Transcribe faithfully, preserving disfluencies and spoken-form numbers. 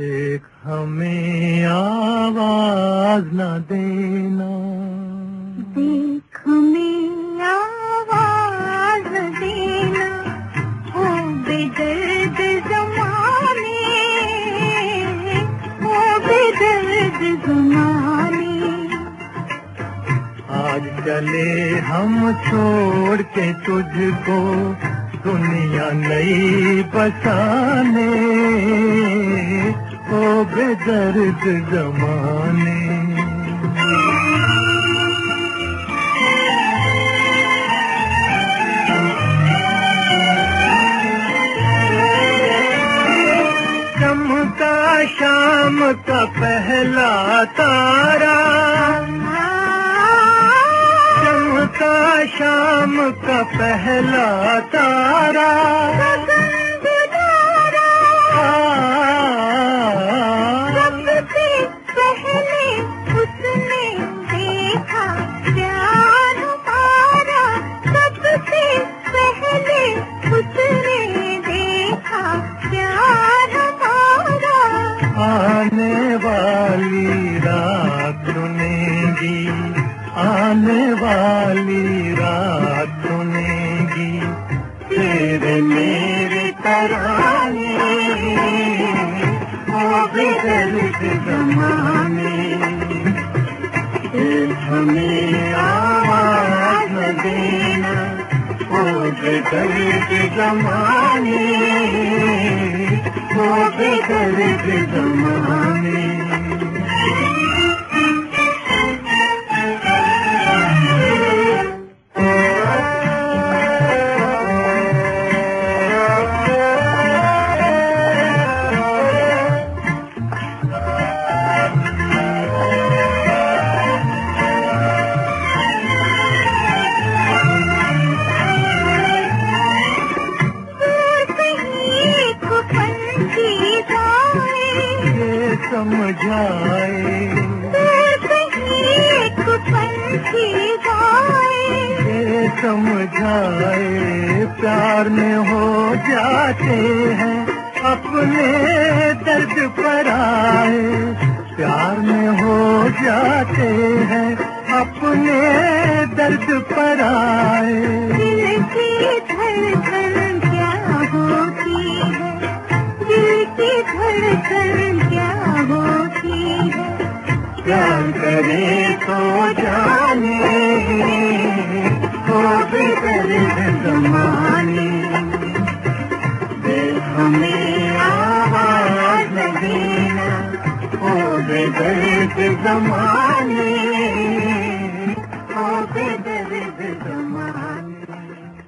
एक हमें आवाज न देना, देख हमें आवाज न देना, ओ बेदर्द ज़माने, ओ बेदर्द ज़माने। आज चले हम छोड़ के तुझको दुनिया नई बसाने, ओ बेदर्द ज़माने। चमका शाम का पहला तारा, चमका शाम का पहला तारा, सबसे पहले उसने देखा प्यार हमारा, सबसे पहले उसने देखा प्यार हमारा। आने वाली रात सुनेगी, आने वाली रात सुनेगी तेरे मेरे तराने, ओ बेदर्द ज़माने। एक हमें आवाज न देना, ओ बेदर्द ज़माने, ओ बेदर्द ज़माने। समझाए एक पंछी गाए, ये समझाए प्यार में हो जाते हैं अपने दर्द पर आए, प्यार में हो जाते हैं अपने दर्द पर आए। दिल की धड़कन क्या होती है, दिल की धड़कन क्या होती है, प्यार करे तो जाने, ओ बेदर्द ज़माने। देख हमें आवाज न देना, ओ बेदर्द ज़माने।